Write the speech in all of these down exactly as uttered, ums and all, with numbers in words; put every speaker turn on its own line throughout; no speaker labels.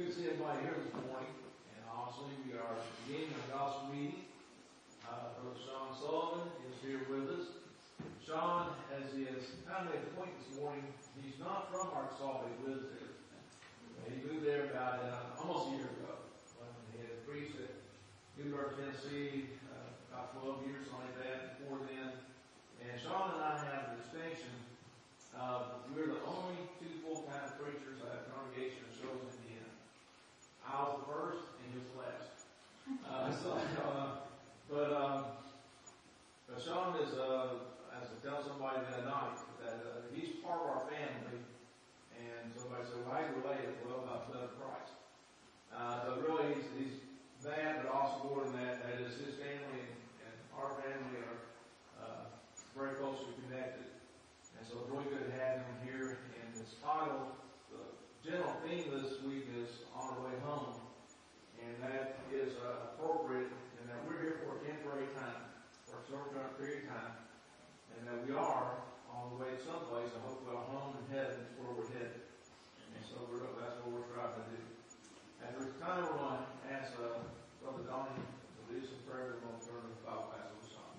Good to see everybody here this morning, and obviously we are beginning our gospel meeting. Uh, Brother Sean Sullivan is here with us. Sean, as he has kind of made a point this morning, he's not from Arkansas, but he lives there. He moved there about uh, almost a year ago when he had preached at Newburgh, Tennessee, uh, about twelve years, something like that, before then. And Sean and I have the distinction of we're the only two full-time preachers at a congregation that shows in the end. I was the first and he was the last. Uh, so, uh, but, um, but Sean is, uh, as I tell somebody the other night, that uh, he's part of our family. And somebody said, well, how do you relate it? Well, about the blood of Christ. Uh, so really, he's, he's that, but also more than that, that is his family and, and our family are uh, very closely connected. And so it's really good to have him here. And this title, the general theme this week is On the Way Home. And that is uh, appropriate in that we're here for a temporary time, for a short period of time. And that we are on the way to someplace, and hopefully our home in heaven is where we're headed. And so we're, that's what we're trying to do. At this time, we're going to ask uh, Brother Donnie to lead some prayer. We're going to turn to the Bible passage of Psalm.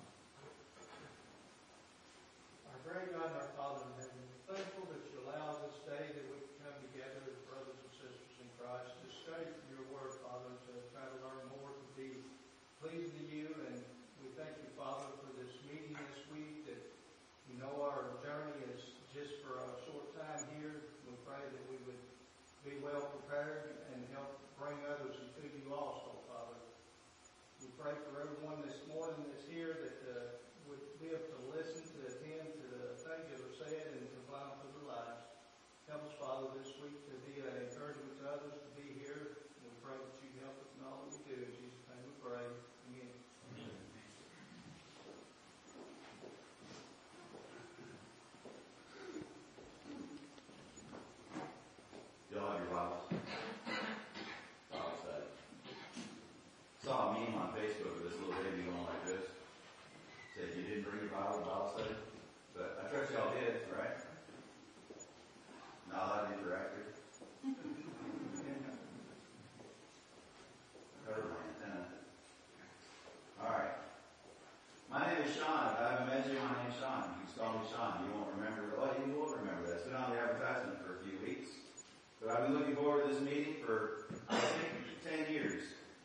Our great God and our Father in heaven, we're thankful that you allow this day that we can come together as brothers and sisters in Christ to study from your word, Father, to try to learn more, to be pleasing to you. And we thank you, Father, for this meeting this week, that you know our journey is just for a short time here. We pray that we would be well prepared and help bring others unto you also, Father. We pray for everyone this morning that's here that uh, would be able to listen, to attend to the things that are said and to apply them to their lives. Help us, Father, this week to be an encouragement to others to be here. And we pray that you help us in all that we do. In Jesus' name we pray. Amen.
Y'all have your Bibles. Bible study. Saw a meme on Facebook of this little baby going like this. Said you didn't bring your Bible to Bible study, but I trust y'all did, right? Not allowed interactive. Cover my antenna. All right. My name is Sean. If I haven't met you, my name's Sean. You can call me Sean. You won't remember. Oh, you will remember that. It's been on the advertisement for a few weeks. But I've been looking forward to this meeting for, I think, ten years.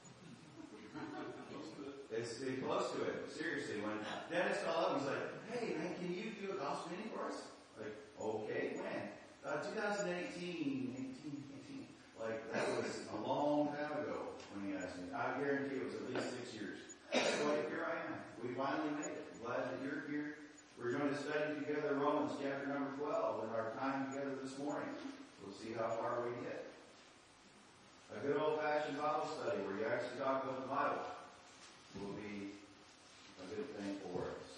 It's been close to it. Seriously, when Dennis called up, he's like, hey, man, can you do a gospel meeting for us? Like, okay, when? Uh, twenty eighteen, eighteen, eighteen. Like, that was a long time ago when he asked me. I guarantee it was at least six years. So, like, here I am. We finally made it. I'm glad that you're here. We're going to study together Romans chapter number twelve in our time together this morning. We'll see how far we get. A good old-fashioned Bible study where you actually talk about the Bible will be a good thing for us.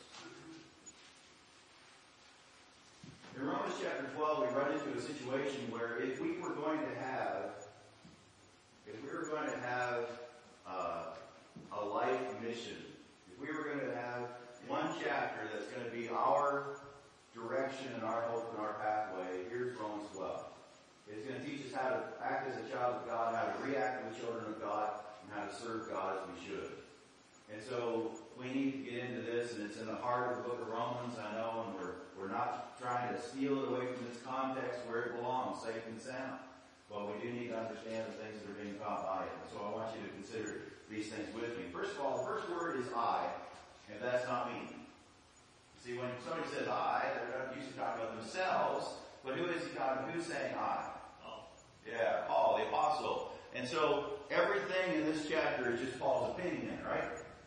In Romans chapter twelve, we run into a situation where if we were going to have, if we were going to have uh, a life mission, if we were going to have one chapter that's going to be our direction and our hope and our pathway, here's Romans twelve. It's going to teach us how to act as a child of God, how to react to the children of God, and how to serve God as we should. And so we need to get into this, and it's in the heart of the book of Romans, I know, and we're we're not trying to steal it away from this context where it belongs, safe and sound. But we do need to understand the things that are being taught by it. And so I want you to consider these things with me. First of all, the first word is I, and that's not me. See, when somebody says I, they're not usually talking about themselves, but who is he talking about? Who's saying I? Yeah, Paul, the apostle. And so everything in this chapter is just Paul's opinion, right?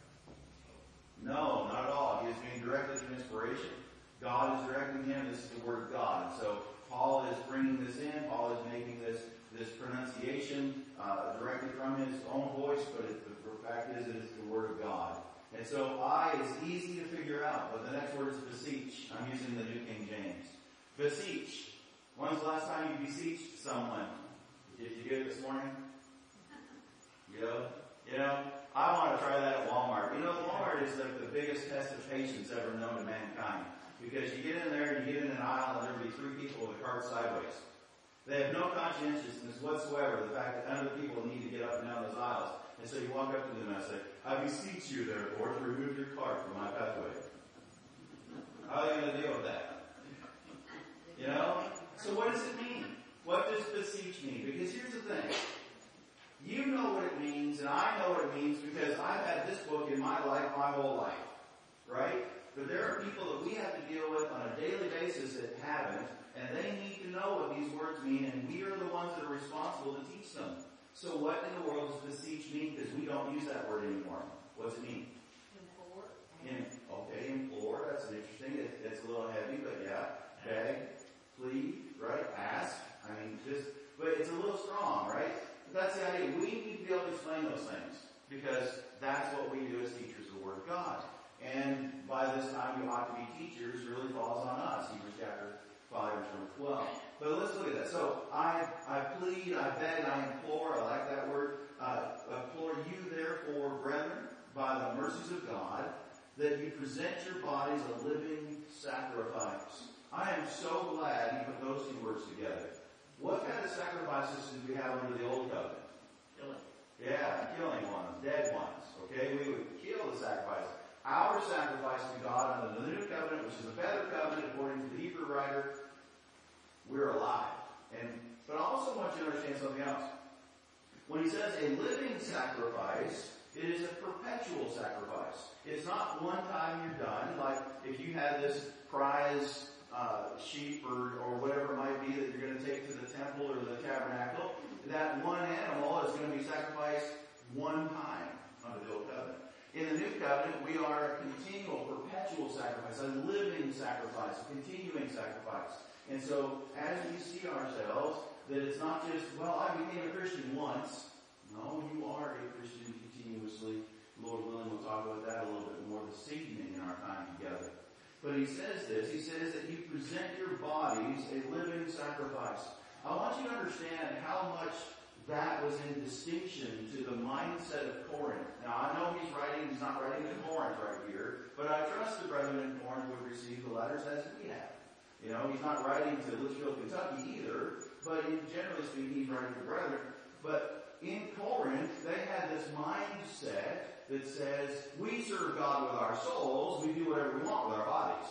No, not at all. He is being directed through inspiration. God is directing him. This is the word of God. And so Paul is bringing this in. Paul is making this this pronunciation uh, directly from his own voice, but it, the fact is that it's the word of God. And so I is easy to figure out, but the next word is beseech. I'm using the New King James. Beseech. When's the last time you beseeched someone? Did you do it this morning? You know, you know, I want to try that at Walmart. You know, Walmart is like the biggest test of patience ever known to mankind. Because you get in there and you get in an aisle and there'll be three people with a cart sideways. They have no conscientiousness whatsoever, the fact that other people need to get up and down those aisles. And so you walk up to them and say, I beseech you, therefore, to remove your cart from my pathway. How are they going to deal with that? You know? So what does it mean? What does beseech mean? Because here's the thing. You know what it means, and I know what it means because I've had this book in my life my whole life. Right? But there are people that we have to deal with on a daily basis that haven't, and they need to know what these words mean, and we are the ones that are responsible to teach them. So what in the world does beseech mean? Because we don't use that word anymore. What's it mean?
Implore.
In, okay, implore. That's an interesting. It, it's a little heavy, but yeah. Beg, plead, right? Ask. I mean, just, but it's a little strong, right? But that's the idea. We need to be able to explain those things because that's what we do as teachers of the Word of God. And by this time, you ought to be teachers. Really falls on us. Hebrews chapter five, verse number twelve. But let's look at that. So I, I plead, I beg, I implore. I like that word. Uh, implore you, therefore, brethren, by the mercies of God, that you present your bodies a living sacrifice. I am so glad you put those two words together. What kind of sacrifices did we have under the old covenant?
Killing.
Yeah, killing ones, dead ones. Okay, we would kill the sacrifice. Our sacrifice to God under the new covenant, which is a better covenant according to the Hebrew writer, we're alive. And but I also want you to understand something else. When he says a living sacrifice, it is a perpetual sacrifice. It's not one time you're done. Like if you had this prize uh, sheep or, or whatever it might be that you're going to take to the temple or the tabernacle, that one animal is going to be sacrificed one time under the old covenant. In the new covenant, we are a continual, perpetual sacrifice, a living sacrifice, a continuing sacrifice. And so, as we see ourselves, that it's not just, well, I became a Christian once. No, you are a Christian continuously. Lord willing, we'll talk about that a little bit more this evening in our time together. But he says this, he says that you present your bodies a living sacrifice. I want you to understand how much that was in distinction to the mindset of Corinth. Now, I know he's writing, he's not writing to Corinth right here, but I trust the brethren in Corinth would receive the letters as we have. You know, he's not writing to Litchfield, Kentucky either, but in, generally speaking, he's writing to brethren. But in Corinth, they had this mindset that says, we serve God with our souls, we do whatever we want with our bodies.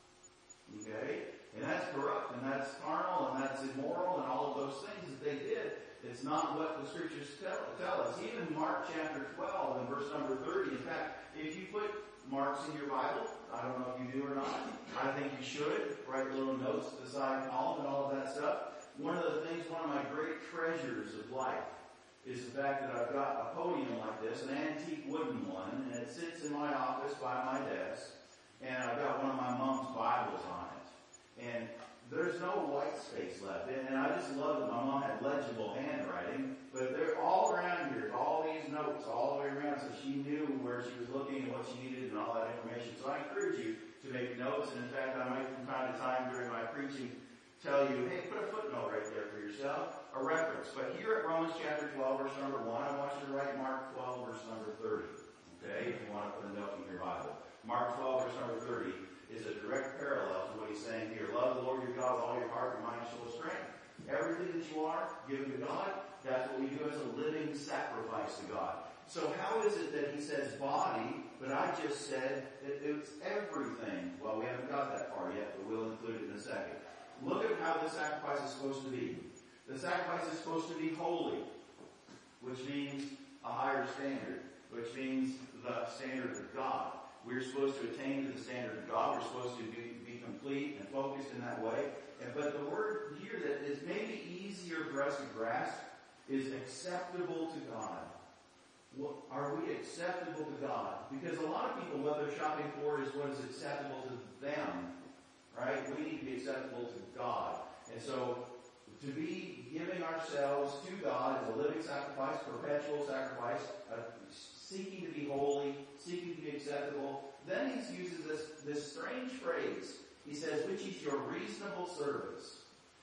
Okay? And that's corrupt, and that's carnal, and that's immoral, and all of those things that they did. It's not what the scriptures tell, tell us. Even Mark chapter twelve and verse number thirty. In fact, if you put marks in your Bible, I don't know if you do or not, I think you should. Write little notes to the side column and all of that stuff. One of the things, one of my great treasures of life is the fact that I've got a podium like this, an antique wooden one, and it sits in my office by my desk, and I've got one of my mom's Bibles on it. And there's no white space left. And I just love that my mom had legible handwriting, but they're all around here, all these notes all the way around, so she knew where she was looking and what she needed and all that information. So I encourage you to make notes, and in fact, I might from time to time during my preaching tell you, hey, put a footnote right there for yourself, a reference. But here at Romans chapter twelve, verse number one, I want you to write Mark twelve, verse number thirty. Okay, if you want to put a note in your Bible. Mark twelve, verse number thirty is a direct parallel to what he's saying here. Love the Lord your God with all your heart, your mind, soul, and strength. Everything that you are, given to God, that's what we do as a living sacrifice to God. So how is it that he says body, but I just said that it's everything? Well, we haven't got that far yet, but we'll include it in a second. Look at how the sacrifice is supposed to be. The sacrifice is supposed to be holy, which means a higher standard, which means the standard of God. We're supposed to attain to the standard of God. We're supposed to be, be complete and focused in that way. And, but the word here that is maybe easier for us to grasp is acceptable to God. Well, are we acceptable to God? Because a lot of people, what they're shopping for is what is acceptable to them. Right? We need to be acceptable to God. And so, to be giving ourselves to God as a living sacrifice, perpetual sacrifice, uh, seeking to be holy, seeking to be acceptable. Then he uses this, this strange phrase. He says, which is your reasonable service.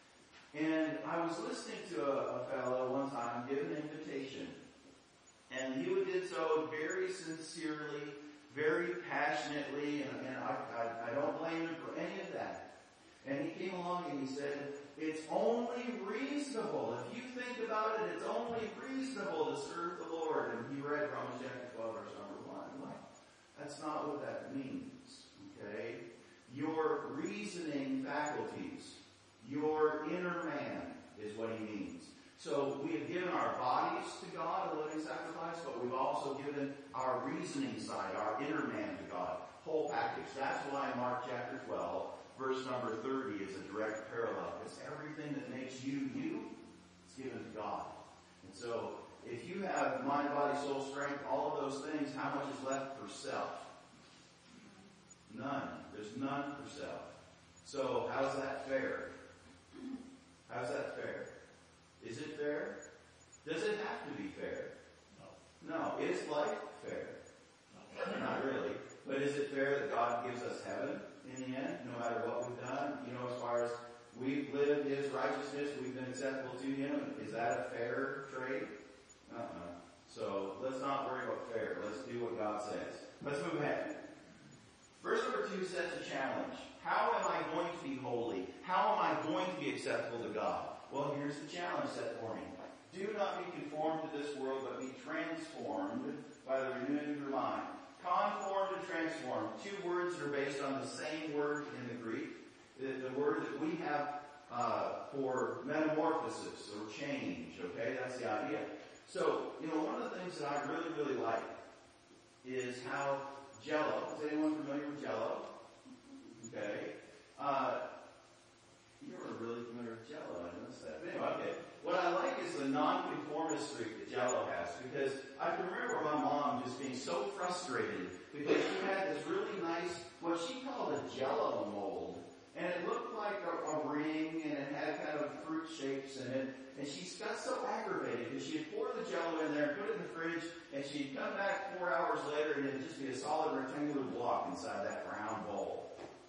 And I was listening to a, a fellow one time give an invitation. And he did so very sincerely, very passionately, and, and I, I, I don't blame him for any of that. And he came along and he said, it's only reasonable. If you think about it, it's only reasonable to serve the Lord. And he read Romans chapter twelve, verse number one. Well, that's not what that means, okay? Your reasoning faculties, your inner man is what he means. So we have given our bodies to God, a living sacrifice, but we've also given our reasoning side, our inner man to God. Whole package. That's why Mark chapter twelve, verse number thirty is a direct parallel. Because everything that makes you, you, is given to God. And so, if you have mind, body, soul, strength, all of those things, how much is left for self? None. There's none for self. So, how's that fair? How's that fair? Is it fair? Does it have to be fair? No. No. Is life fair? No. Not really. But is it fair that God gives us heaven in the end, no matter what we've done? You know, as far as we've lived His righteousness, we've been acceptable to Him. Is that a fair trade? Uh-uh. So let's not worry about fair. Let's do what God says. Let's move ahead. Verse number two sets a challenge. How am I going to be holy? How am I going to be acceptable to God? Well, here's the challenge set for me. Do not be conformed to this world, but be transformed by the renewing of your mind. Conformed and transformed. Two words that are based on the same word in the Greek. The, the word that we have uh, for metamorphosis or change. Okay, that's the idea. So, you know, one of the things that I really, really like is how Jell-O. Is anyone familiar with Jell-O? Okay. Uh, you were really familiar with Jell-O. I noticed that. Anyway, okay. What I like is the non-conformist streak that Jell-O has, because I can remember my mom just being so frustrated because she had this really nice, what she called a Jell-O mold, and it looked like a, a ring, and it had kind of fruit shapes in it, and she got so aggravated because she'd pour the Jell-O in there, put it in the fridge, and she'd come back four hours later, and it'd just be a solid rectangular block inside that round bowl.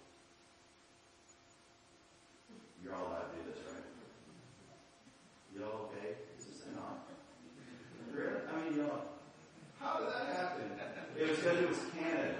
You're all allowed to do this, right? You all okay? Is this thing on? Really? I mean, you know, how did that happen? It was because it was Canada.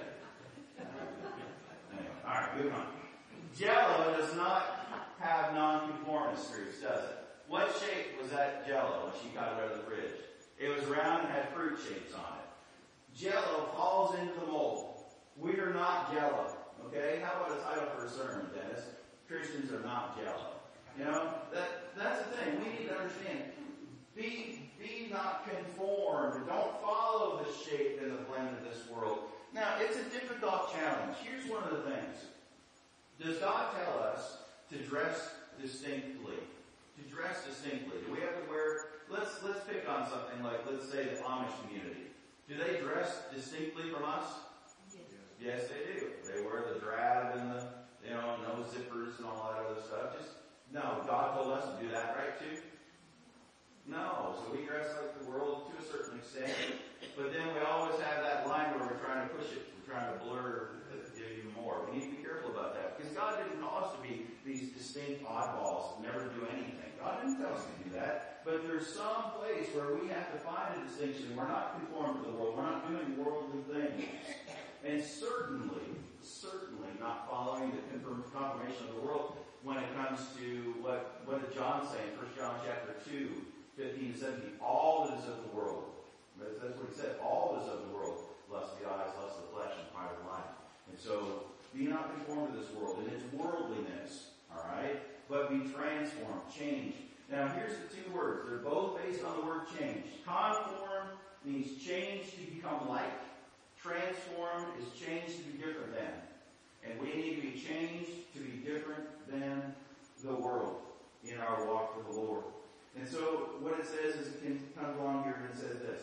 Anyway, alright, moving on. Jell-O does not have non-conformist streaks, does it? What shape was that Jell-O when she got it out of the fridge? It was round and had fruit shapes on it. Jell-O falls into the mold. We are not Jell-O. Okay? How about a title for a sermon, Dennis? Christians are not Jell-O. You know, that that's the thing. We need to understand. Be be not conformed. Don't follow the shape and the blend of this world. Now, it's a difficult challenge. Here's one of the things. Does God tell us to dress distinctly? To dress distinctly. Do we have to wear, let's let's pick on something like, let's say, the Amish community. Do they dress distinctly from us? Yes, yes they do. They wear the drab and the, you know, no zippers and all that other stuff. Just, no, God told us to do that, right, too? No, so we dress like the world to a certain extent, but then we always have that line where we're trying to push it, we're trying to blur it even more. We need to be careful about that, because God didn't call us to be these distinct oddballs that never do anything. God didn't tell us to do that, but there's some place where we have to find a distinction. We're not conformed to the world, we're not doing worldly things, and certainly, certainly not following the confirmation of the world when it comes to what, what did John say in First John chapter two, fifteen to seventeen, all that is of the world. That's what he said. All that is of the world. Lust of the eyes, lust of the flesh, and pride of life. And so, be not conformed to this world and its worldliness, alright? But be transformed, changed. Now here's the two words. They're both based on the word change. Conform means change to become like. Transform is change to be different than. And we need to be changed to be different than the world in our walk with the Lord. And so what it says is, it can come along here and it says this.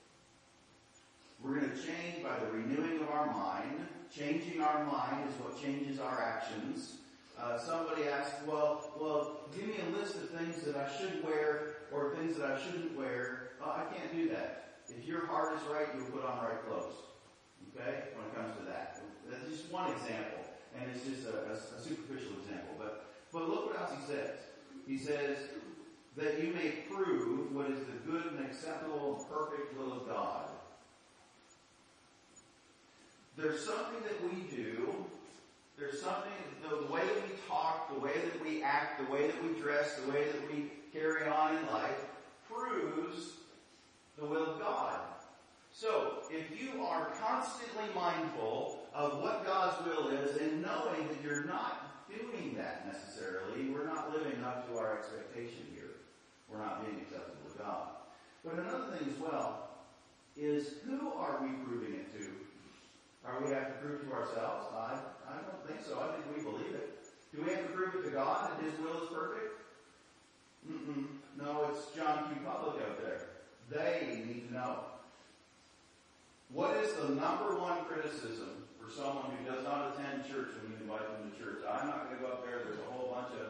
We're going to change by the renewing of our mind. Changing our mind is what changes our actions. Uh, somebody asked, well, well, give me a list of things that I should wear or things that I shouldn't wear. Uh, I can't do that. If your heart is right, you'll put on right clothes. Okay? When it comes to that. That's just one example. And it's just a, a, a superficial example. But, but look what else he says. He says, that you may prove what is the good and acceptable and perfect will of God. There's something that we do There's something, the, the way that we talk, the way that we act, the way that we dress, the way that we carry on in life proves the will of God. So, if you are constantly mindful of what God's will is and knowing that you're not doing that necessarily, we're not living up to our expectation here. We're not being acceptable to God. But another thing as well is, who are we proving it to? Are we have to prove to ourselves? I, I don't think so. I think we believe it. Do we have to prove it to God that His will is perfect? Mm-mm. No, it's John Q. Public out there. They need to know. What is the number one criticism for someone who does not attend church when you invite them to church? I'm not going to go up there. There's a whole bunch of...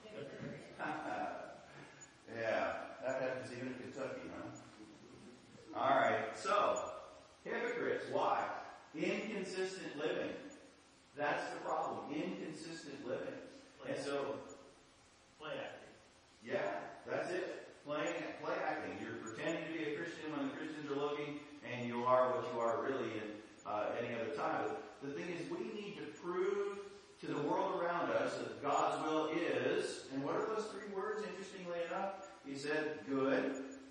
yeah, that happens even in Kentucky, huh? All right, so, hypocrites. Why? Inconsistent living. That's the problem. Inconsistent living. And so...
Play acting.
Yeah, that's it. Playing, play acting. You're pretending to be a Christian when the Christians are looking, and you are what you are really in uh, any other time. But the thing is, we need to prove to the world around us that God's will is, and what are those three words, interestingly enough? He said, good.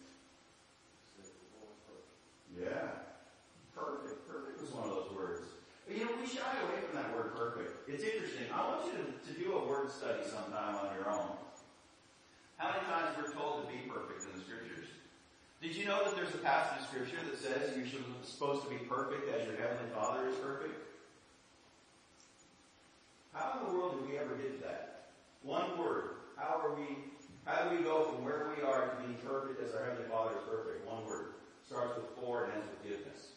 Yeah. Perfect. Perfect was one of those words. But, you know, we shy away from that word perfect. It's interesting. I want you to, to do a word study sometime on your own. How many times we're told to be perfect in the Scriptures? Did you know that there's a passage of Scripture that says you're supposed to be perfect as your Heavenly Father is perfect? How in the world did we ever get to that? One word. How are we, how do we go from where we are to being perfect as our Heavenly Father is perfect? One word. Starts with for and ends with goodness.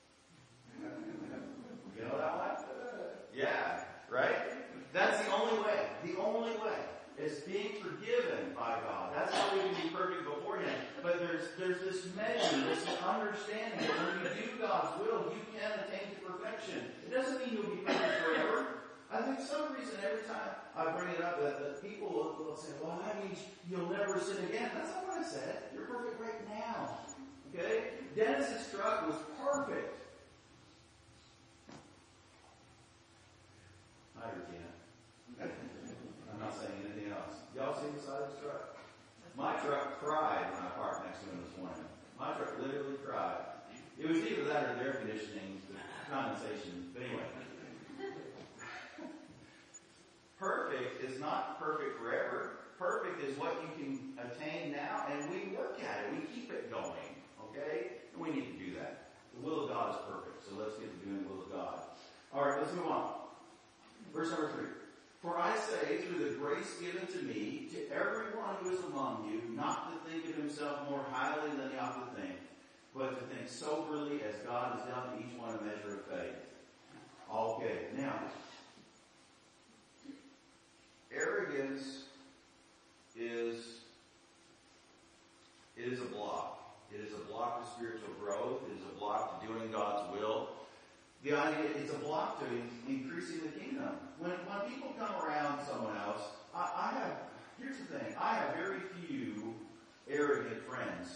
You know that one? Yeah, right? That's the only way. The only way is being forgiven by God. That's how we can be perfect before Him. But there's there's this measure, this understanding that when you do God's will, you can attain to perfection. It doesn't mean you'll be perfect forever. I think for some reason every time I bring it up that, that people will, will say, well, that means you'll never sin again. That's not what I said. You're perfect right now. Okay? Dennis's truck was perfect. Hi, Regina. I'm not saying anything else. Y'all see the side of his truck? My truck cried when I parked next to him this morning. My truck literally cried. It was either that or the air conditioning, the condensation. But anyway. Perfect is not perfect forever. Perfect is what you can attain now, and we work at it. We keep it going. Okay? And we need to do that. The will of God is perfect, so let's get to doing the will of God. All right, let's move on. Verse number three. For I say, through the grace given to me, to everyone who is among you, not to think of himself more highly than he ought to think, but to think soberly as God has done to each one a measure of faith. Okay, now, arrogance is, it is a block. It is a block to spiritual growth. It is a block to doing God's will. The idea, it's a block to increasing the kingdom. When when people come around someone else, I, I have, here's the thing, I have very few arrogant friends.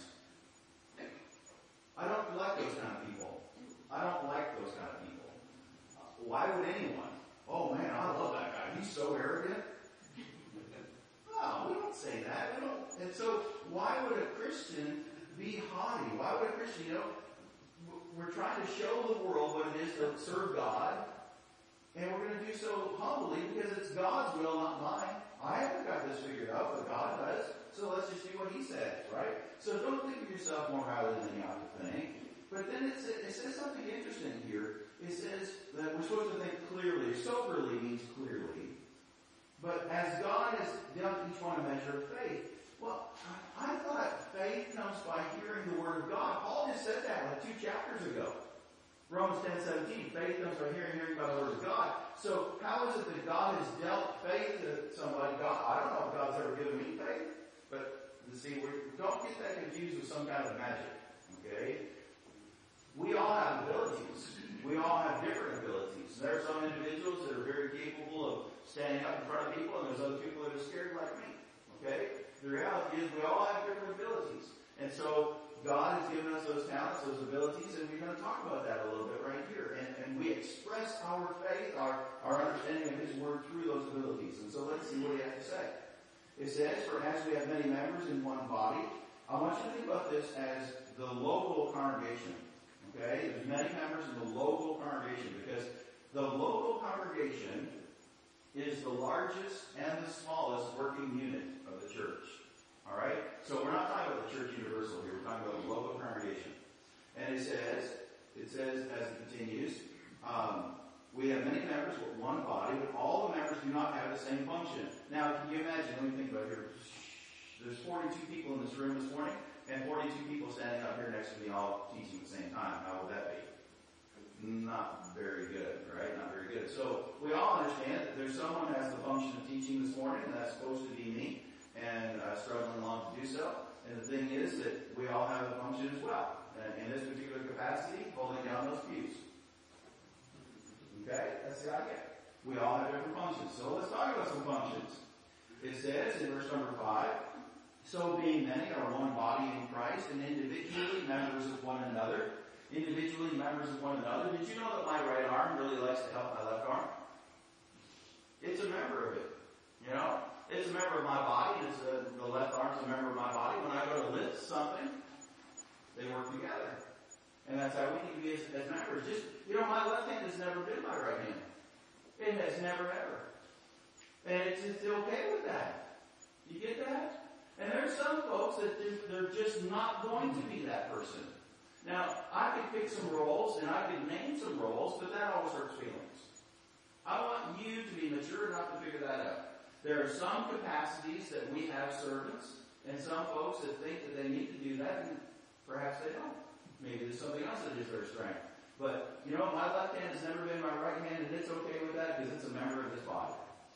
I don't like those kind of people. I don't like those kind of people. Why would anyone? Oh man, I love that guy. He's so arrogant. No, we don't say that. We don't. And so, why would a Christian be haughty? Why would a Christian, you know, we're trying to show the world what it is to serve God, and we're going to do so humbly because it's God's will, not mine. I haven't got this figured out, but God does. So let's just do what He says, right? So don't think of yourself more highly than you ought to think. But then it says, it says something interesting here. It says that we're supposed to think clearly. Soberly means clearly. But as God has dealt each one a measure of faith. Well, I thought faith comes by hearing the Word of God. Paul just said that like two chapters ago. Romans ten seventeen. Faith comes by hearing, hearing by the Word of God. So how is it that God has dealt faith to somebody? God, I don't know if God's ever given me faith. But, see, we don't get that confused with some kind of magic. Okay? We all have abilities. We all have different abilities. There are some individuals that are very capable of standing up in front of people, and there's other people that are scared like me. Okay? The reality is we all have different abilities. And so God has given us those talents, those abilities, and we're going to talk about that a little bit right here. And, and we express our faith, our, our understanding of His Word through those abilities. And so let's see what He has to say. It says, for as we have many members in one body, I want you to think about this as the local congregation. Okay? There's many members in the local congregation because the local congregation is the largest and the smallest working unit of the church. Alright? So we're not talking about the church universal here, we're talking about the local congregation. And it says, it says as it continues, um, we have many members with one body, but all the members do not have the same function. Now, can you imagine, let me think about it here. There's forty-two people in this room this morning, and forty-two people standing up here next to me all teaching at the same time. How would that be? Not very good, right? Not very good. So we all understand that there's someone who has the function of teaching this morning, and that's supposed to be me, and uh, struggling along to do so. And the thing is that we all have a function as well. And in this particular capacity, holding down those pews. Okay? That's the idea. We all have different functions. So let's talk about some functions. It says in verse number five, so being many are one body in Christ and individually members of one another. Individually members of one another. Did you know that my right arm really likes to help my left arm? It's a member of it. You know? It's a member of my body. It's a, the left arm's a member of my body. When I go to lift something, they work together. And that's how we need to be as, as members. Just, you know, my left hand has never been my right hand. It has never ever. And it's, it's okay with that. You get that? And there's some folks that they're just not going to be that person. Now, I could pick some roles and I could name some roles, but that always hurts feelings. I want you to be mature enough to figure that out. There are some capacities that we have servants, and some folks that think that they need to do that, and perhaps they don't. Maybe there's something else that is their strength. But, you know, my left hand has never been my right hand, and it's okay with that because it's a member of this body.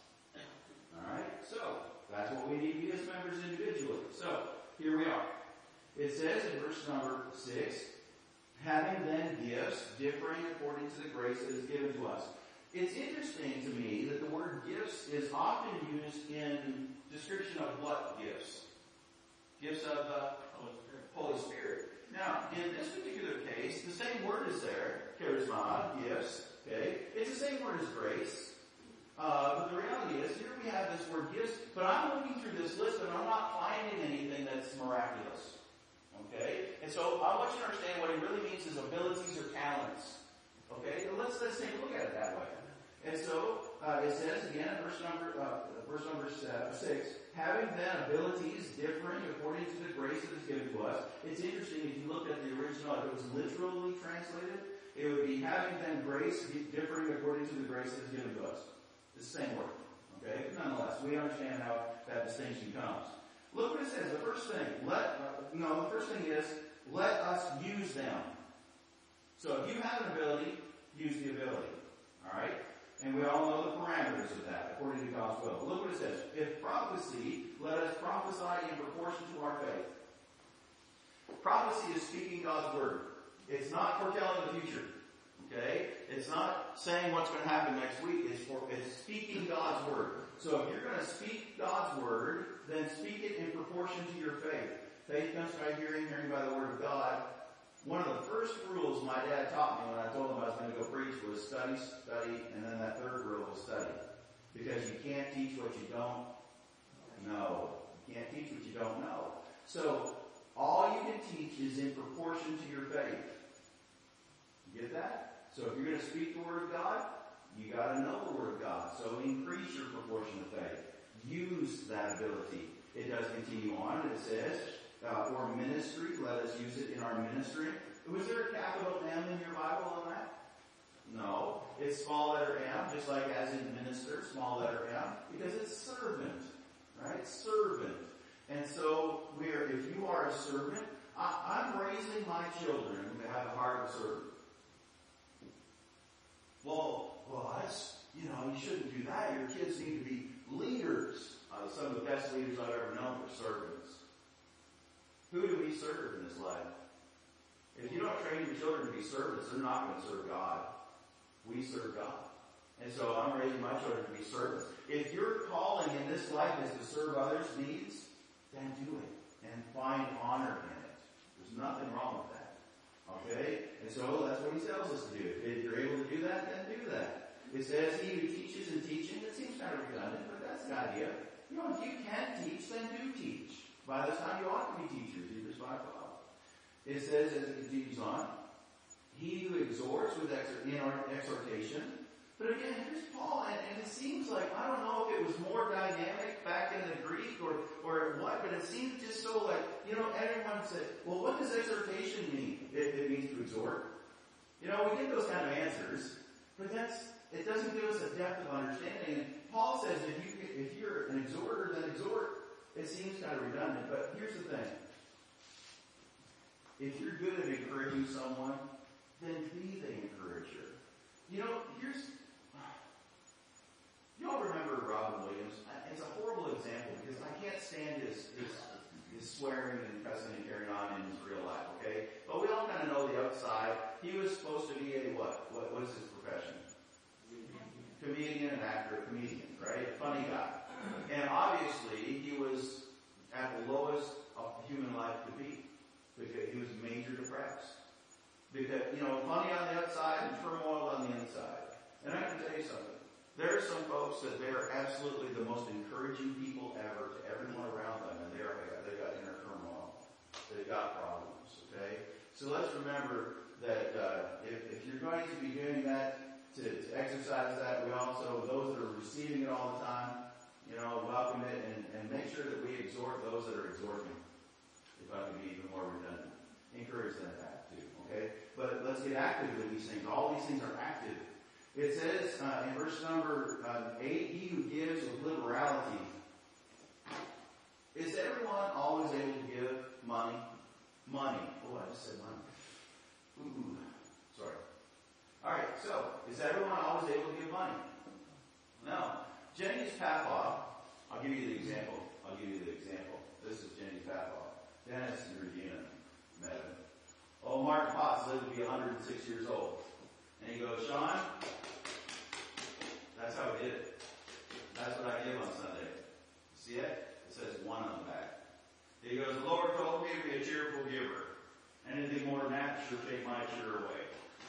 Alright? So, that's what we need to be as members individually. So, here we are. It says in verse number six, having then gifts differing according to the grace that is given to us. It's interesting to me that the word gifts is often used in description of what gifts? Gifts of the Holy Spirit. Holy Spirit. Now, in this particular case, the same word is there, charisma, gifts, okay? It's the same word as grace. Uh, but the reality is, here we have this word gifts, but I'm looking through this list and I'm not finding anything that's miraculous. Okay? And so I want you to understand what it really means is abilities or talents. Okay? So let's, let's take a look at it that way. And so, uh, it says again in verse number, uh, verse number seven, six, having then abilities differing according to the grace that is given to us. It's interesting, if you look at the original, if it was literally translated, it would be having then grace differing according to the grace that is given to us. It's the same word. Okay? But nonetheless, we understand how that distinction comes. Look what it says. The first thing, let, uh, no, the first thing is, let us use them. So if you have an ability, use the ability. Alright? And we all know the parameters of that, according to God's will. But look what it says. If prophecy, let us prophesy in proportion to our faith. Prophecy is speaking God's word. It's not foretelling the future. Okay? It's not saying what's going to happen next week. It's, for, it's speaking God's word. So if you're going to speak God's word, then speak it in proportion to your faith. Faith comes by hearing, hearing by the word of God. One of the first rules my dad taught me when I told him I was going to go preach was study, study, and then that third rule was study. Because you can't teach what you don't know. You can't teach what you don't know. So, all you can teach is in proportion to your faith. You get that? So if you're going to speak the word of God, you got to know the word of God. So increase your proportion of faith. Use that ability. It does continue on, and it says, Uh, or ministry, let us use it in our ministry. Was there a capital M in your Bible on that? No. It's small letter M, just like as in minister, small letter M, because it's servant, right? Servant. And so, we're, if you are a servant, I, I'm raising my children to have the heart of a servant. Well, well, that's, you know, you shouldn't do that. Your kids need to be leaders. Uh, some of the best leaders I've ever known were servants. Who do we serve in this life? If you don't train your children to be servants, they're not going to serve God. We serve God. And so I'm raising my children to be servants. If your calling in this life is to serve others' needs, then do it. And find honor in it. There's nothing wrong with that. Okay? And so that's what he tells us to do. If you're able to do that, then do that. It says he who teaches and teaching. It seems kind of redundant, but that's the idea. You know, if you can teach, then do teach. By this time you ought to be teachers, Hebrews five twelve. It says, as it continues on, he who exhorts with exhort, in our exhortation. But again, here's Paul, and, and it seems like, I don't know if it was more dynamic back in the Greek or, or what, but it seems just so like, you know, everyone said, well, what does exhortation mean? It, it means to exhort. You know, we get those kind of answers, but that's, it doesn't give us a depth of understanding. And Paul says if you if you're an exhorter, then exhort. It seems kind of redundant, but here's the thing. If you're good at encouraging someone, then be the encourager. You know, here's, you all remember Robin Williams? It's a horrible example because I can't stand his, his, his swearing and cussing and carrying on in his real life, okay? But we all kind of know the outside. He was supposed to be a what? What, what is his profession? Comedian, an actor, a comedian, right? A funny guy. And obviously, he was at the lowest of human life could be. Because he was major depressed. Because, you know, funny on the outside and turmoil on the inside. And I can tell you something. There are some folks that they are absolutely the most encouraging people ever to everyone around them. And they are, they've got inner turmoil. They've got problems, okay? So let's remember that uh, if, if you're going to be doing that, To, to exercise that, we also, those that are receiving it all the time, you know, welcome it and, and make sure that we exhort those that are exhorting. If I can be even more redundant. Encourage them back too, okay? But let's get active with these things. All these things are active. It says uh, in verse number uh, eight, he who gives with liberality. Is everyone always able to give money? Money. Oh, I just said money. Ooh, sorry. All right, so, is everyone always able to give money? No. Jenny's Papaw, I'll give you the example. I'll give you the example. This is Jenny's Papaw. Dennis and Regina met him. Oh, Mark Potts lived to be one hundred six years old. And he goes, Sean, that's how we did it. That's what I give on Sunday. See it? It says one on the back. He goes, the Lord told me to be a cheerful giver. Anything more than that sure take my cheer away.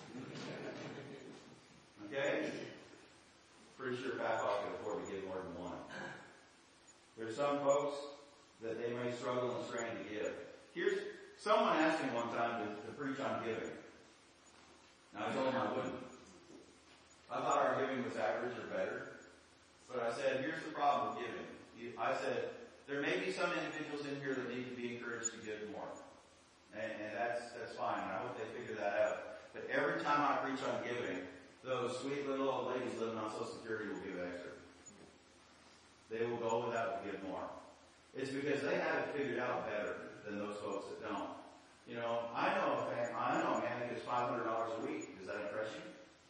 Okay? Pretty sure Papa can afford to give more than one. There's some folks that they may struggle and strain to give. Here's, someone asked me one time to, to preach on giving. Now I told him I wouldn't. I thought our giving was average or better. But I said, here's the problem with giving. I said, there may be some individuals in here that need to be encouraged to give more. And, and that's, that's fine. I hope they figure that out. But every time I preach on giving, those sweet little old ladies living on Social Security will give extra. They will go without and give more. It's because they have it figured out better than those folks that don't. You know, I know a fam- I know a man that gets five hundred dollars a week. Does that impress you?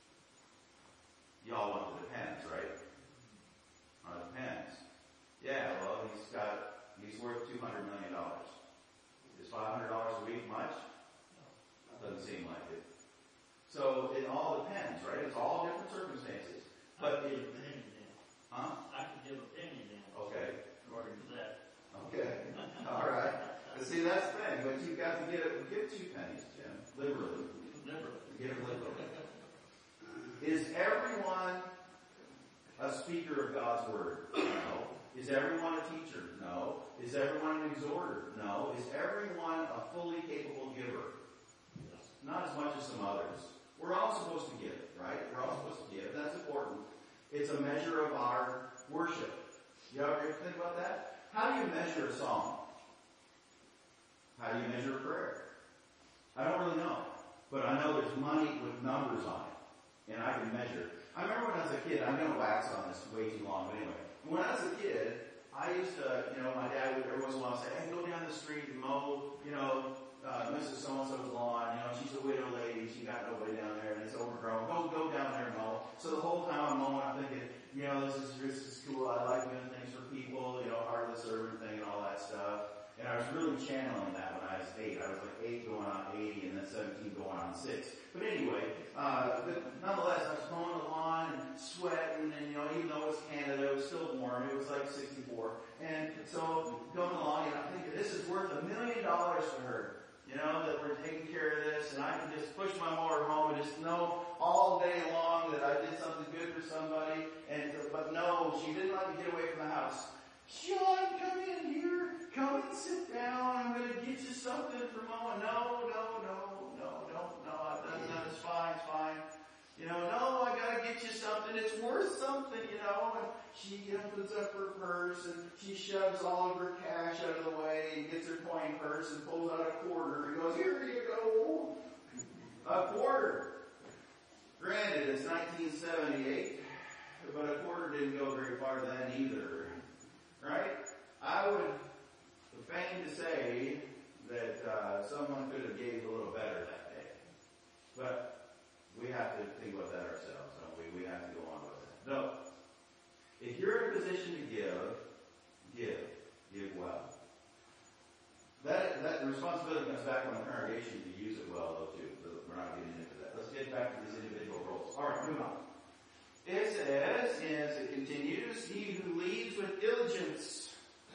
Y'all want the depends, right? On the depends. Yeah, well, he's got, he's worth two hundred million dollars. Is five hundred dollars a week much? Doesn't seem like it. So it all depends, right? It's all different circumstances. But
I could
it,
give a penny then.
huh?
I could give a penny then.
Okay.
According to that.
Okay. All right. But see, that's the thing. But you've got to get it. Give two pennies, Jim. Liberally.
Liberally.
Give it liberally. Is everyone a speaker of God's word? No. Is everyone a teacher? No. Is everyone an exhorter? No. Is everyone a fully capable giver? Not as much as some others. We're all supposed to give, right? We're all supposed to give. That's important. It's a measure of our worship. You ever think about that? How do you measure a song? How do you measure a prayer? I don't really know. But I know there's money with numbers on it. And I can measure. I remember when I was a kid, I'm going to wax on this way too long, but anyway. When I was a kid, I used to, you know, my dad would every once in a while say, hey, go down the street and mow, you know, Uh, Missus So-and-so's lawn, you know, she's a widow lady, she got nobody down there, and it's overgrown. Go, go down there and mow. So the whole time I'm mowing, I'm thinking, you know, this is, this is cool, I like doing things for people, you know, heart of the servant thing and all that stuff. And I was really channeling that when I was eight. I was like eight going on eighty, and then seventeen going on six. But anyway, uh, but nonetheless, I was mowing the lawn and sweating, and, you know, even though it was Canada, it was still warm, it was like sixty-four. And so going along, and I'm thinking, this is worth a million dollars for her. You know, that we're taking care of this. And I I can just push my motor home and just know all day long that I did something good for somebody. And but no, she didn't let me get away from the house. Sean, come in here. Come and sit down. I'm going to get you something for Mama. No, no, no, no, no, no. I've done that. It's fine, it's fine. You know, no, I got to get you something. It's worth something, you know. And she opens up her purse and she shoves all of her cash out of the way and gets her coin purse and pulls out a quarter and goes, here you go. A quarter. Granted, it's nineteen seventy-eight, but a quarter didn't go very far then either. Right? I would fain to say that uh, someone could have gave a little better that day. But we have to think about that ourselves, don't we? We have to go on with that. No. If you're in a position to give, give. Give well. That, that responsibility comes back on the congregation to use it well, though, too. We're not getting into that. Let's get back to these individual roles. All right, move on. It says, as it continues, he who leads with diligence.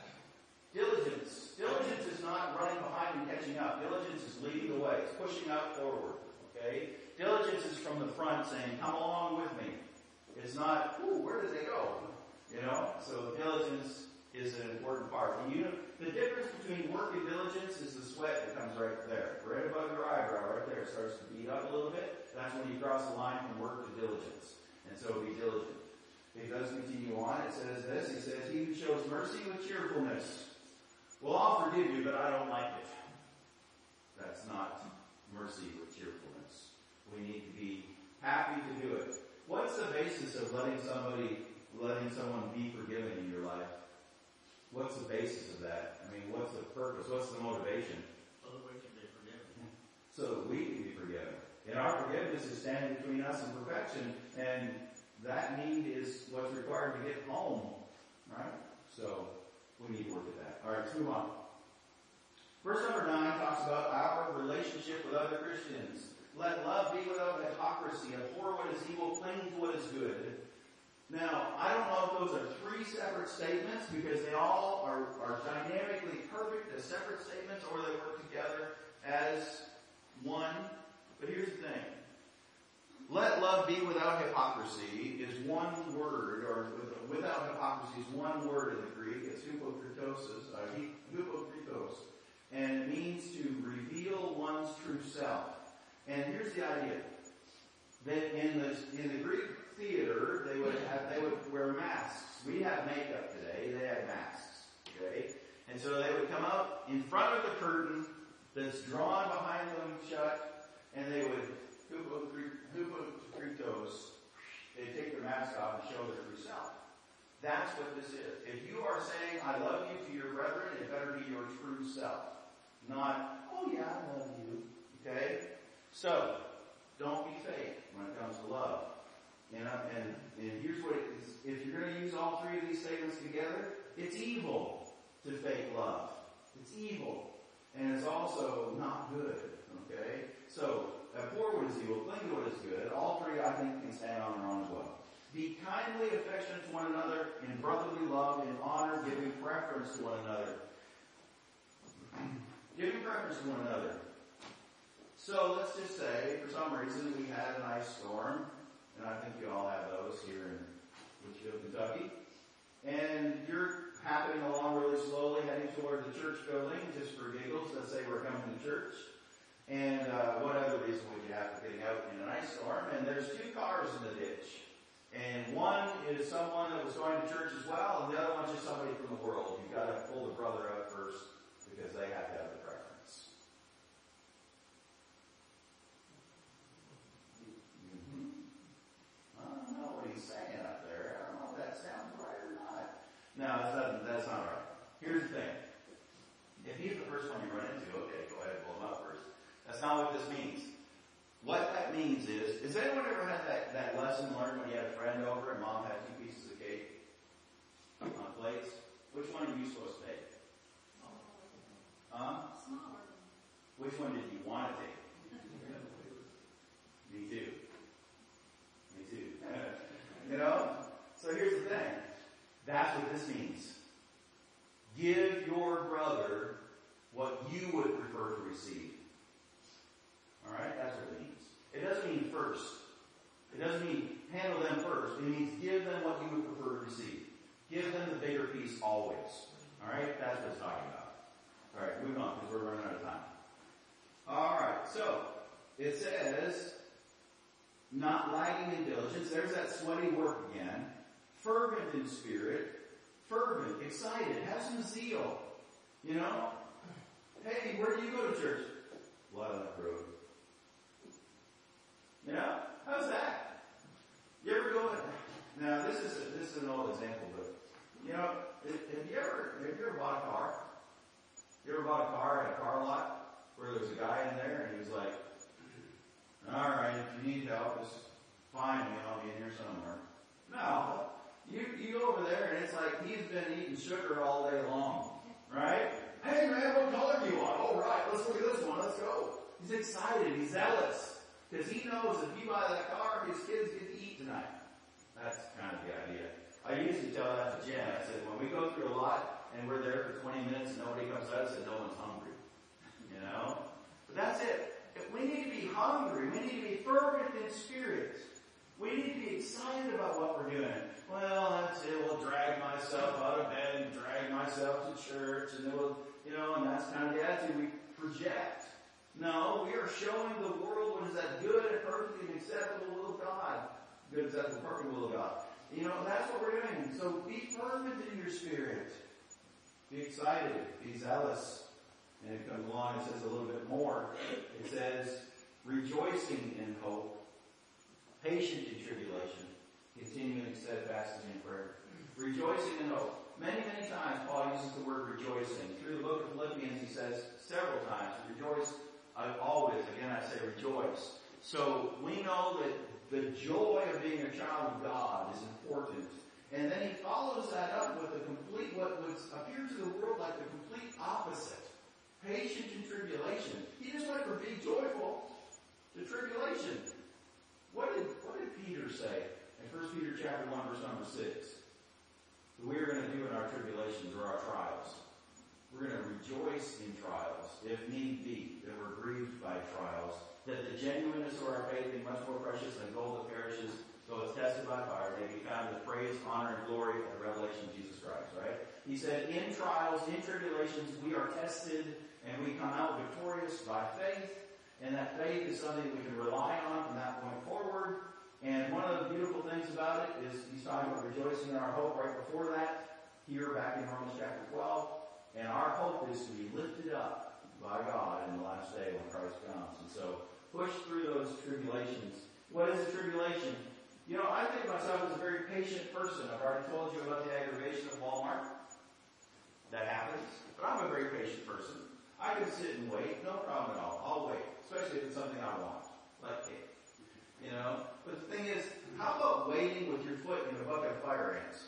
Diligence. Diligence is not running behind and catching up. Diligence is leading the way. It's pushing up forward. Okay? Diligence is from the front saying, come along with me. It's not, ooh, where did they go? You know? So diligence is an important part. And you know, the difference between work and diligence is the sweat that comes right there. Right above your eyebrow, right there. It starts to beat up a little bit. That's when you cross the line from work to diligence. And so be diligent. It does continue on. It says this. He says, he who shows mercy with cheerfulness. Well, I'll forgive you, but I don't like it. That's not mercy with cheerfulness. We need to be happy to do it. What's the basis of letting somebody, letting someone be forgiven in your life? What's the basis of that? I mean, what's the purpose? What's the motivation?
So that we can be forgiven.
So that we can be forgiven. And our forgiveness is standing between us and perfection, and that need is what's required to get home, right? So we need to work at that. All right, let's move on. Verse number nine talks about our relationship with other Christians. Let love be without hypocrisy. Abhor what is evil, cling to what is good. Now, I don't know if those are three separate statements because they all are, are dynamically perfect as separate statements or they work together as one. But here's the thing. Let love be without hypocrisy is one word, or without hypocrisy is one word in the Greek. It's hypocritosis, uh, hypocritos, and it means to reveal one's true self. And here's the idea: that in the in the Greek theater, they would have they would wear masks. We have makeup today; they had masks. Okay, and so they would come out in front of the curtain that's drawn behind them shut, and they would hypocritos. They take their mask off and show their true self. That's what this is. If you are saying, I love you to your brethren, it better be your true self. Not, oh yeah, I love you. Okay? So, don't be fake when it comes to love. You know, and, and here's what it is. If you're going to use all three of these statements together, it's evil to fake love. It's evil. And it's also not good. Okay? So, abhor what is evil, cling to what is good. All three, I think, can stand on their own as well. Be kindly affectionate to one another in brotherly love, in honor, giving preference to one another. Giving preference to one another. So let's just say, for some reason, we had an ice storm, and I think you all have those here in Litchfield, Kentucky. And you're happening along really slowly, heading toward the church building, just for giggles. Let's say we're coming to church. And uh, what other reason would you have for getting out in an ice storm? And there's two cars in the ditch. And one is someone that was going to church as well, and the other one's just somebody from the world. You've got to pull the brother out first because they have to have the preference. Mm-hmm. I don't know what he's saying up there. I don't know if that sounds right or not. No, that's not, that's not right. Here's the thing. If he's the first one you run into, okay, go ahead and pull him up first. That's not what this means. What that means is, has anyone ever had that, that lesson learned when you had a friend over and mom had two pieces of cake on plates? Which one are you supposed to take? Huh? Which one did you want to take? Me too. Me too. You know? So here's the thing. That's what this means. Give your brother what you would prefer to receive. Alright? That's It means give them what you would prefer to receive. Give them the bigger piece always. Alright? That's what it's talking about. Alright, moving on because we're running out of time. Alright, so it says, not lagging in diligence. There's that sweaty work again. Fervent in spirit. Fervent, excited, have some zeal. You know? Hey, where do you go to church? Lilac Road. You know? How's that? You ever go, now this is, a, this is an old example, but, you know, have you ever, have you ever bought a car? You ever bought a car at a car lot where there's a guy in there and he was like, alright, if you need help, just find me, I'll be in here somewhere. No. You, you go over there and it's like he's been eating sugar all day long. Right? Hey man, what color do you want? All right, let's look at this one, let's go. He's excited, he's zealous. Because he knows if you buy that car, his kids get to eat tonight. That's kind of the idea. I used to tell that to Jen. I said, when we go through a lot and we're there for twenty minutes and nobody comes out, I said, no one's hungry. You know? But that's it. We need to be hungry. We need to be fervent in spirit. We need to be excited about what we're doing. Well, that's it. We'll drag myself out of bed and drag myself to church and it will, you know, and that's kind of the attitude we project. No, we are showing the world what is that good and perfect and acceptable will of God. Good, acceptable, perfect will of God. You know, that's what we're doing. So be fervent in your spirit. Be excited. Be zealous. And it comes along and says a little bit more. It says, rejoicing in hope, patient in tribulation, continuing steadfastly in prayer. Rejoicing in hope. Many, many times Paul uses the word rejoicing. Through the book of Philippians he says several times, rejoice. I always, again I say rejoice. So we know that the joy of being a child of God is important. And then he follows that up with a complete, what would appear to the world like the complete opposite. Patient in tribulation. He just went from being joyful to tribulation. What did, what did Peter say in First Peter chapter one, verse number six? We're going to do in our tribulations or our trials. We're going to rejoice in trials, if need be, that we're grieved by trials, that the genuineness of our faith, being much more precious than gold that perishes, though it's tested by fire, may be found with praise, honor, and glory at the revelation of Jesus Christ, right? He said, in trials, in tribulations, we are tested, and we come out victorious by faith, and that faith is something we can rely on from that point forward. And one of the beautiful things about it is he's talking about rejoicing in our hope right before that, here back in Romans chapter twelve. And our hope is to be lifted up by God in the last day when Christ comes. And so, push through those tribulations. What is a tribulation? You know, I think of myself as a very patient person. I've already told you about the aggravation of Walmart. That happens. But I'm a very patient person. I can sit and wait, no problem at all. I'll wait, especially if it's something I want, like cake. You know? But the thing is, how about waiting with your foot in a bucket of fire ants?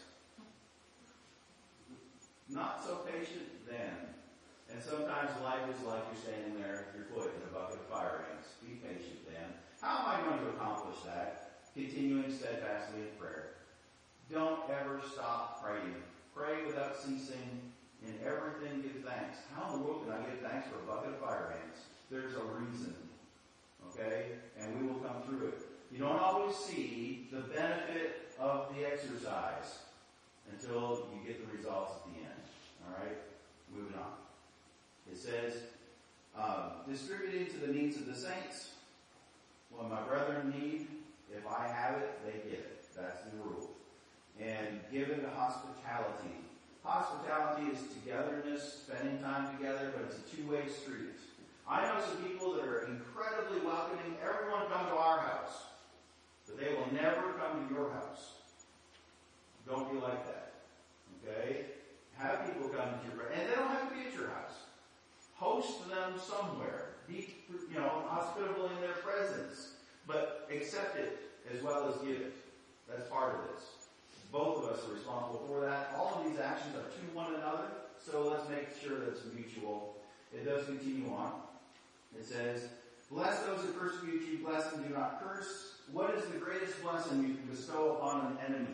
Not so patient then. And sometimes life is like you're standing there with your foot in a bucket of fire ants. Be patient then. How am I going to accomplish that? Continuing steadfastly in prayer. Don't ever stop praying. Pray without ceasing. In everything give thanks. How in the world can I give thanks for a bucket of fire ants? There's a reason. Okay? And we will come through it. You don't always see the benefit of the exercise until you get the results at the end. Alright? Moving on. It says, um, distributed to the needs of the saints. What my brethren need, if I have it, they give it. That's the rule. And given to hospitality. Hospitality is togetherness, spending time together, but it's a two-way street. I know some people that are incredibly welcoming. Everyone come to our house. But they will never come to your house. Don't be like that. Okay? Have people come to your house. And they don't have to be at your house. Host them somewhere. Be, you know, hospitable in their presence. But accept it as well as give it. That's part of this. Both of us are responsible for that. All of these actions are to one another, so let's make sure that it's mutual. It does continue on. It says, bless those who persecute you, bless and do not curse. What is the greatest blessing you can bestow upon an enemy?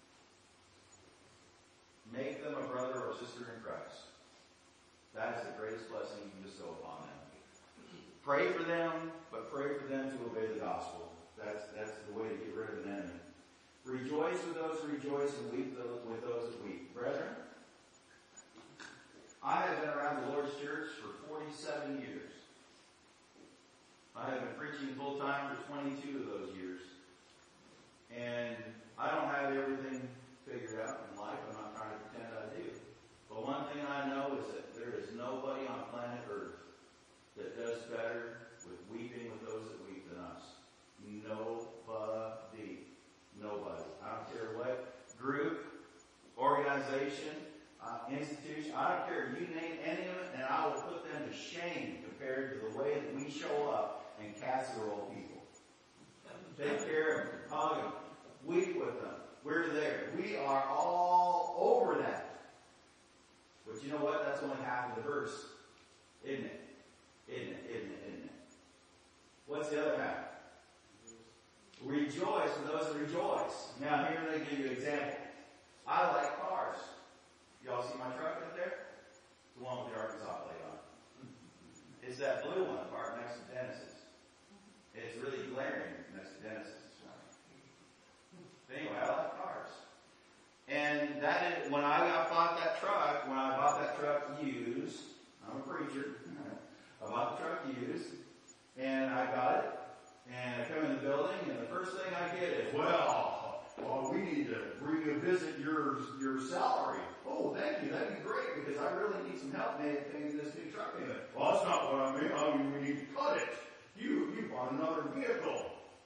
Make them a brother or sister in Christ. That is the greatest blessing you can bestow upon them. Pray for them, but pray for them to obey the gospel. That's, that's the way to get rid of an enemy. Rejoice with those who rejoice and weep with those that weep. Brethren, I have been around the Lord's church for forty-seven years. I have been preaching full-time for twenty-two of those years. And I don't have everything figured out in life. I'm not trying to pretend I do. But one thing I know is that there is nobody on planet Earth that does better with weeping with those that weep than us. Nobody. Nobody. I don't care what group, organization, uh, institution, I don't care. You name any of it, and I will put them to shame compared to the way that we show up and casserole people. Take care of them, hug them, weep with them. We're there. We are all over that. But you know what? That's only half of the verse, isn't it? Isn't it? Isn't it? Isn't it? What's the other half? Rejoice with those that rejoice. Now, here they give you an example. I like cars. Y'all see my truck up there? It's the one with the Arkansas plate on it. It's that blue one parked next to Dennis's. It's really glaring next to Dennis's. But anyway, I like cars. And that is, when I got, bought that truck, when I bought that truck used, I'm a preacher. I bought the truck used, and I got it. And I come in the building, and the first thing I get is, well, well, we need to revisit your your salary. Oh, thank you. That'd be great because I really need some help paying this new truck payment. Well, that's not what I mean. I mean, we need to cut it. You you bought another vehicle.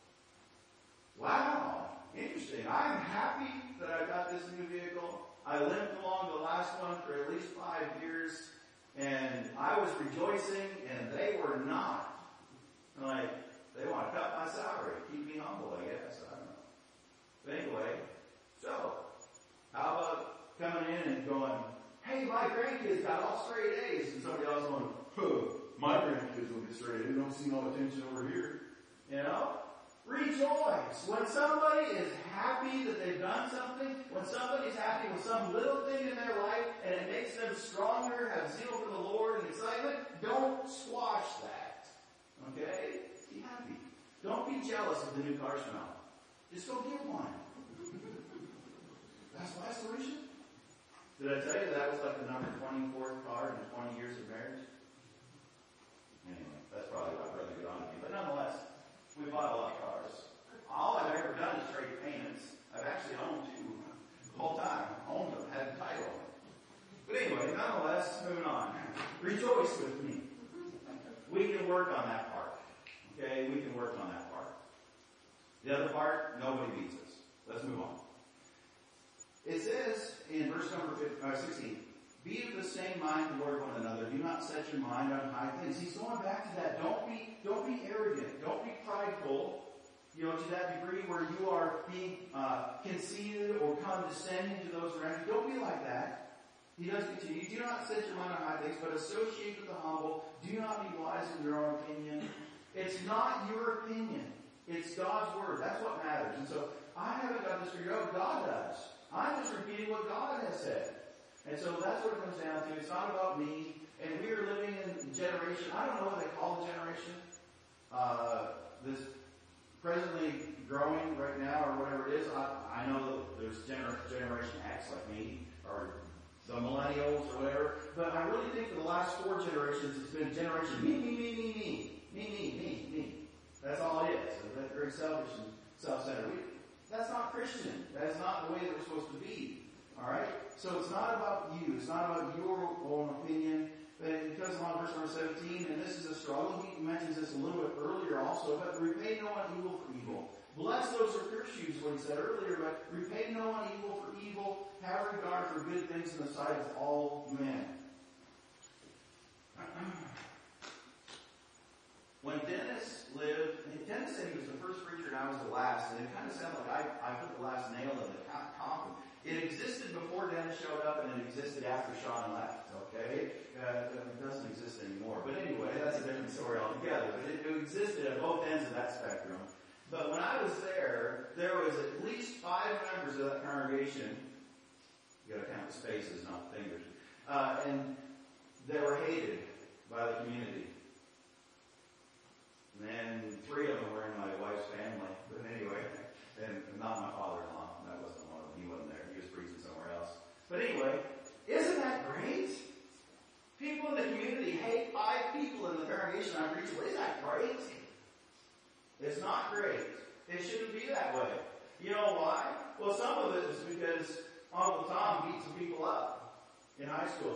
Wow, interesting. I'm happy that I got this new vehicle. I limped along the last one for at least five years, and I was rejoicing, and they were not. Like, they want to cut my salary, keep me humble, I guess. I don't know. But anyway, so, how about coming in and going, hey, my grandkids got all straight A's, and somebody else going, huh, my grandkids will get straight A's. They don't see no attention over here. You know? Rejoice. When somebody is happy that they've done something, when somebody's happy with some little thing in their life, and it makes them stronger, have zeal for the Lord and excitement, don't squash that. Okay? Be happy. Don't be jealous of the new car smell. Just go get one. That's my solution. Did I tell you that was like the number twenty-fourth car in twenty years of marriage? Anyway, that's probably not really good on me. But nonetheless, we bought a lot of cars. All I've ever done is trade payments. I've actually owned two the whole time. Owned them, had the title. But anyway, nonetheless, moving on. Rejoice with me. We can work on that part. Okay, we can work on that part. The other part, nobody beats us. Let's move on. It says in verse number sixteen, be of the same mind toward one another. Do not set your mind on high things. He's going back to that. Don't be, don't be arrogant. Don't be prideful. You know, to that degree where you are being uh, conceited or condescending to those around you. Don't be like that. He does continue. Do not set your mind on high things, but associate with the humble. Do not be wise in your own opinion. It's not your opinion. It's God's word. That's what matters. And so I haven't got this figured out. God does. I'm just repeating what God has said. And so that's what it comes down to. It's not about me. And we are living in a generation. I don't know what they call the generation. Uh, this presently growing right now or whatever it is. I, I know that there's gener- Generation X like me or the millennials or whatever. But I really think for the last four generations it's been generation me, me, me, me, me. Me, me, me, me. That's all it is. It's very selfish and self-centered. We, that's not Christian. That's not the way that we're supposed to be. Alright? So it's not about you. It's not about your own opinion. But it comes along verse number seventeen, and this is a struggle. He mentions this a little bit earlier also, but repay no one evil for evil. Bless those who curse you is what he said earlier, but repay no one evil for evil. Have regard for good things in the sight of all men. When Dennis lived, Dennis said he was the first preacher and I was the last, and it kind of sounded like I, I put the last nail in the coffin. It existed before Dennis showed up, and it existed after Sean left, okay? Uh, it doesn't exist anymore. But anyway, that's a different story altogether. But it, it existed at both ends of that spectrum. But when I was there, there was at least five members of that congregation. You gotta count the spaces, not the fingers. Uh, and they were hated by the community. And three of them were in my wife's family, but anyway, and not my father-in-law. crazy. It's not great. It shouldn't be that way. You know why? Well, some of it is because Uncle Tom beat some people up in high school.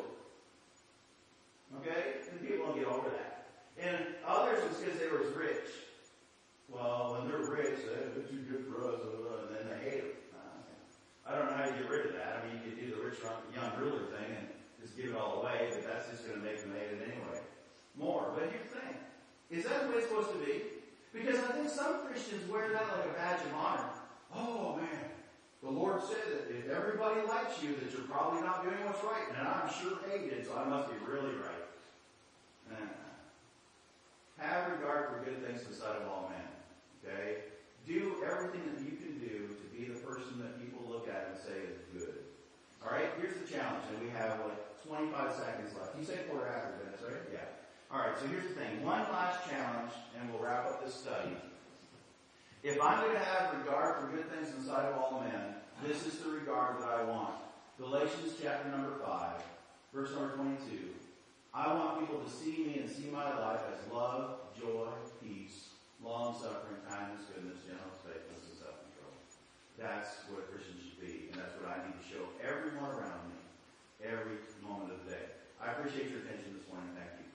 Okay? And people don't get over that. And others it's because they were rich. Well, when they're rich, they're too good for us, and then they hate them. I don't know how you get rid of that. I mean, you could do the rich young ruler thing and just give it all away, but that's just going to make them hate it anyway. More. But here's the thing. Is that the way it's supposed to be? Because I think some Christians wear that like a badge of honor. Oh, man. The Lord said that if everybody likes you, that you're probably not doing what's right. And I'm sure hated, so I must be really right. Nah. Have regard for good things in the sight of all men. Okay? Do everything that you can do to be the person that people look at and say is good. Alright? Here's the challenge. And we have like twenty-five seconds left. You say four after minutes, right? Yeah. Alright, so here's the thing. One last challenge, and we'll wrap up this study. If I'm going to have regard for good things in the sight of all men, this is the regard that I want. Galatians chapter number five, verse number twenty-two. I want people to see me and see my life as love, joy, peace, long-suffering, kindness, goodness, gentleness, faithfulness, and self-control. That's what a Christian should be, and that's what I need to show everyone around me every moment of the day. I appreciate your attention this morning. Thank you.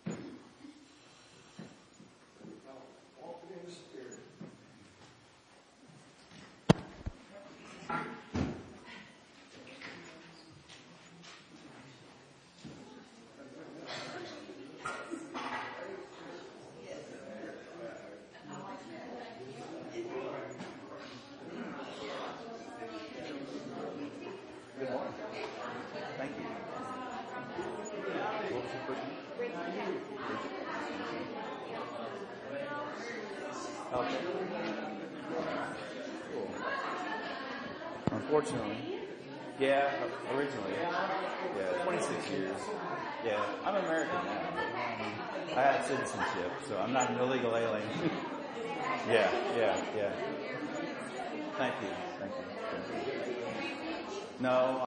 Walk in the Spirit.
Good morning. Thank you. What was your first name? Okay. Cool. Unfortunately, yeah, originally, yeah, twenty-six years. Yeah, I'm American now. I had citizenship, so I'm not an illegal alien. yeah, yeah, yeah. Thank you, thank you. Thank you. No.